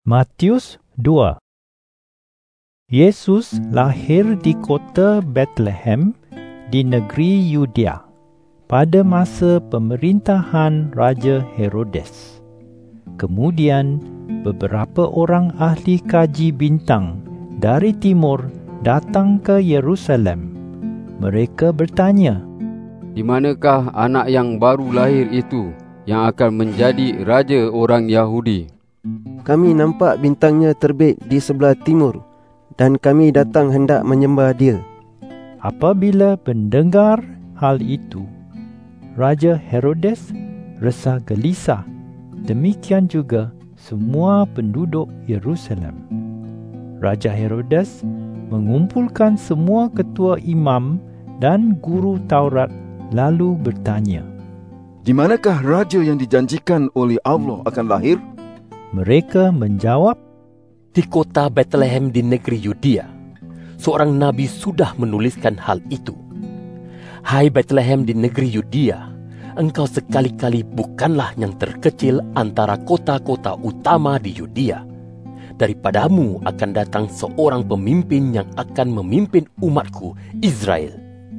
Matius 2. Yesus lahir di kota Bethlehem di negeri Yudea pada masa pemerintahan Raja Herodes. Kemudian beberapa orang ahli kaji bintang dari timur datang ke Yerusalem. Mereka bertanya, "Di manakah anak yang baru lahir itu yang akan menjadi raja orang Yahudi? Kami nampak bintangnya terbit di sebelah timur dan kami datang hendak menyembah dia." Apabila mendengar hal itu, Raja Herodes rasa gelisah. Demikian juga semua penduduk Yerusalem. Raja Herodes mengumpulkan semua ketua imam dan guru Taurat lalu bertanya, "Di manakah raja yang dijanjikan oleh Allah akan lahir?" Mereka menjawab, "Di kota Bethlehem di negeri Yudea, seorang nabi sudah menuliskan hal itu. Hai Bethlehem di negeri Yudea, engkau sekali-kali bukanlah yang terkecil antara kota-kota utama di Yudea. Daripadamu akan datang seorang pemimpin yang akan memimpin umatku Israel."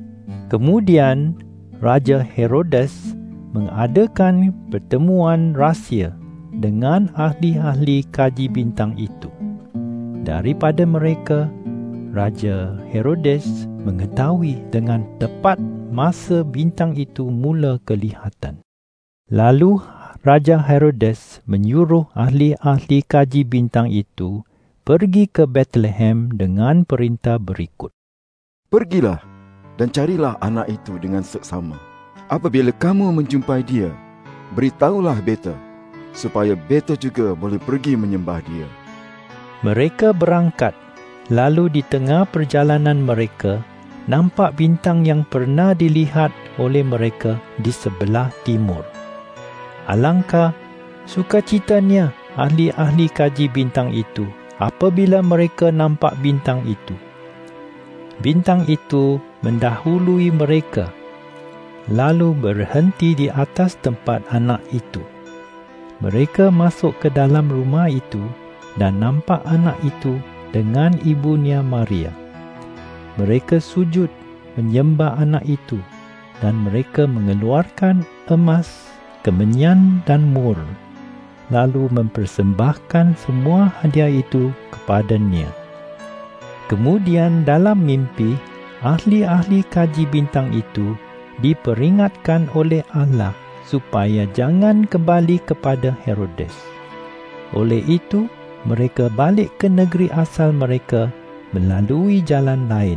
Kemudian Raja Herodes mengadakan pertemuan rahsia dengan ahli-ahli kaji bintang itu. Daripada mereka, Raja Herodes mengetahui dengan tepat masa bintang itu mula kelihatan. Lalu Raja Herodes menyuruh ahli-ahli kaji bintang itu pergi ke Bethlehem dengan perintah berikut. "Pergilah dan carilah anak itu dengan seksama. Apabila kamu menjumpai dia, beritahulah beta, supaya beta juga boleh pergi menyembah dia." Mereka berangkat, lalu di tengah perjalanan mereka, nampak bintang yang pernah dilihat oleh mereka di sebelah timur. Alangkah sukacitanya ahli-ahli kaji bintang itu apabila mereka nampak bintang itu. Bintang itu mendahului mereka, lalu berhenti di atas tempat anak itu. Mereka masuk ke dalam rumah itu dan nampak anak itu dengan ibunya Maria. Mereka sujud menyembah anak itu dan mereka mengeluarkan emas, kemenyan dan mur, lalu mempersembahkan semua hadiah itu kepadanya. Kemudian dalam mimpi, ahli-ahli kaji bintang itu diperingatkan oleh Allah supaya jangan kembali kepada Herodes. Oleh itu, mereka balik ke negeri asal mereka melalui jalan lain.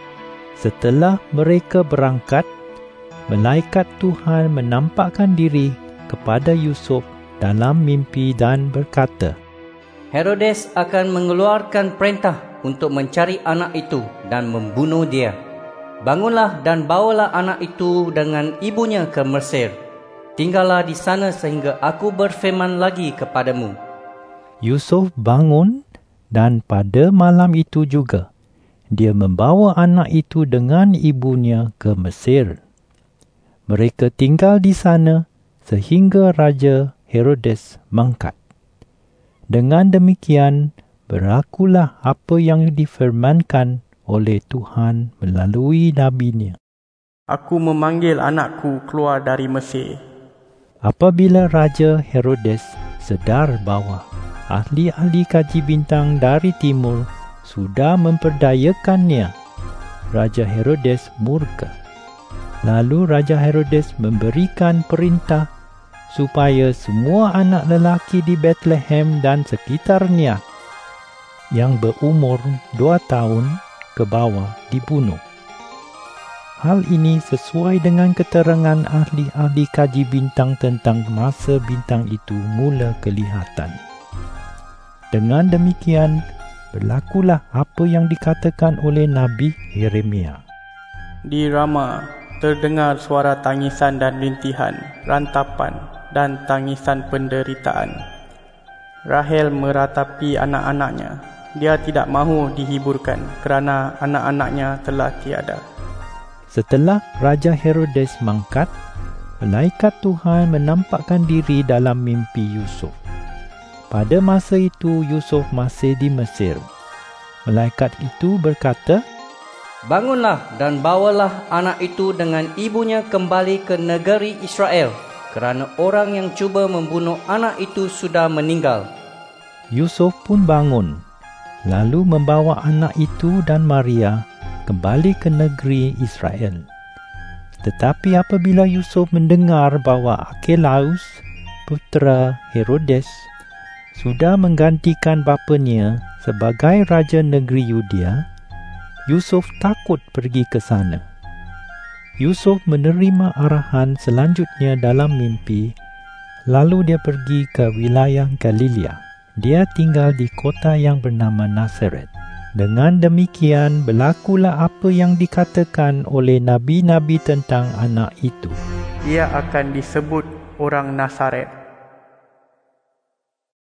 Setelah mereka berangkat, malaikat Tuhan menampakkan diri kepada Yusuf dalam mimpi dan berkata, "Herodes akan mengeluarkan perintah untuk mencari anak itu dan membunuh dia. Bangunlah dan bawalah anak itu dengan ibunya ke Mesir. Tinggallah di sana sehingga aku berfirman lagi kepadamu." Yusuf bangun dan pada malam itu juga dia membawa anak itu dengan ibunya ke Mesir. Mereka tinggal di sana sehingga Raja Herodes mangkat. Dengan demikian, berlakulah apa yang difirmankan oleh Tuhan melalui nabinya. "Aku memanggil anakku keluar dari Mesir." Apabila Raja Herodes sedar bahawa ahli-ahli kaji bintang dari timur sudah memperdayakannya, Raja Herodes murka. Lalu Raja Herodes memberikan perintah supaya semua anak lelaki di Bethlehem dan sekitarnya yang berumur 2 tahun ke bawah dibunuh. Hal ini sesuai dengan keterangan ahli-ahli kaji bintang tentang masa bintang itu mula kelihatan. Dengan demikian, berlakulah apa yang dikatakan oleh Nabi Yeremia. "Di Rama terdengar suara tangisan dan rintihan, rantapan dan tangisan penderitaan. Rahel meratapi anak-anaknya. Dia tidak mahu dihiburkan kerana anak-anaknya telah tiada." Setelah Raja Herodes mangkat, malaikat Tuhan menampakkan diri dalam mimpi Yusuf. Pada masa itu Yusuf masih di Mesir. Malaikat itu berkata, "Bangunlah dan bawalah anak itu dengan ibunya kembali ke negeri Israel, kerana orang yang cuba membunuh anak itu sudah meninggal." Yusuf pun bangun, lalu membawa anak itu dan Maria kembali ke negeri Israel. Tetapi apabila Yusuf mendengar bahawa Archelaus, putera Herodes, sudah menggantikan bapanya sebagai raja negeri Yudea, Yusuf takut pergi ke sana. Yusuf menerima arahan selanjutnya dalam mimpi, lalu dia pergi ke wilayah Galilea. Dia tinggal di kota yang bernama Nazaret. Dengan demikian, berlakulah apa yang dikatakan oleh nabi-nabi tentang anak itu. Ia akan disebut orang Nazaret.